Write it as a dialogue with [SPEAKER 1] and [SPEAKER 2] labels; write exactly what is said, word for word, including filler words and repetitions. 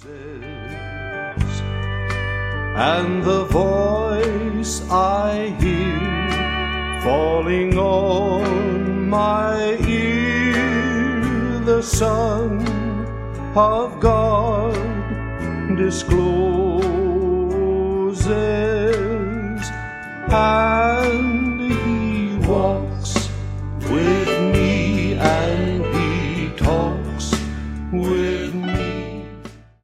[SPEAKER 1] And the voice I hear falling on my ear, the Son of God discloses, and he walks